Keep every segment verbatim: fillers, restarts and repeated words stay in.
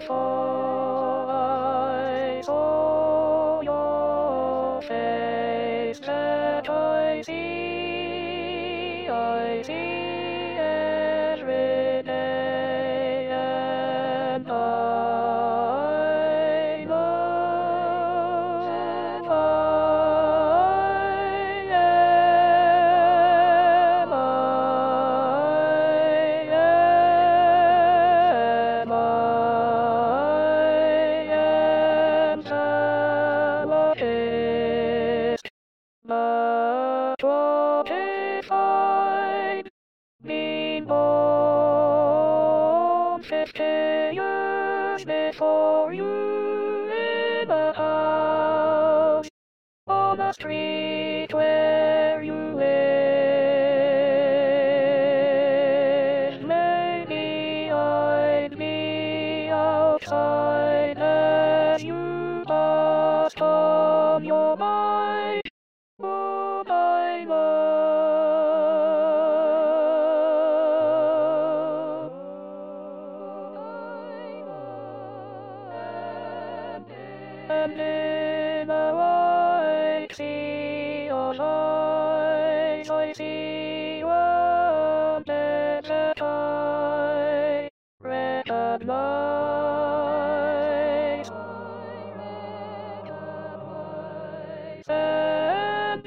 before I saw your face that I see, I see every day, and I know I am, I am, I am Salakist, but what if I'd been born fifty years before you in a house on the street where you live? Maybe I'd be outside as you passed on your bike. Would I love? And in a white sea of eyes, I see one that I recognize. And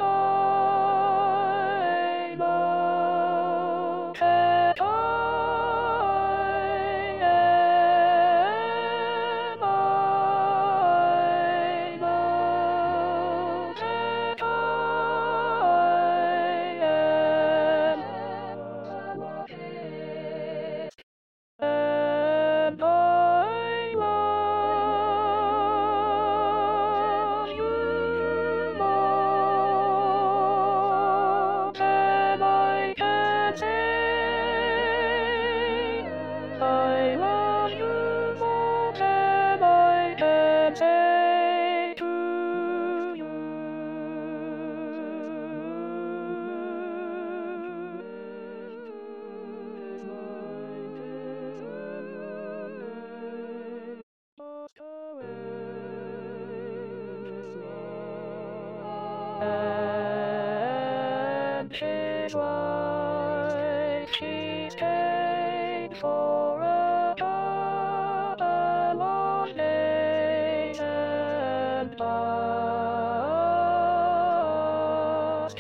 I know that I am, I know that I am, and I love you more than I can say. I love you more than I can say to you. And she's white, she stayed for a couple of days and passed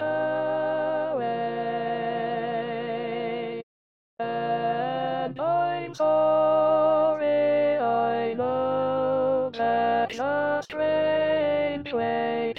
away. And I'm sorry, I know that's a strange way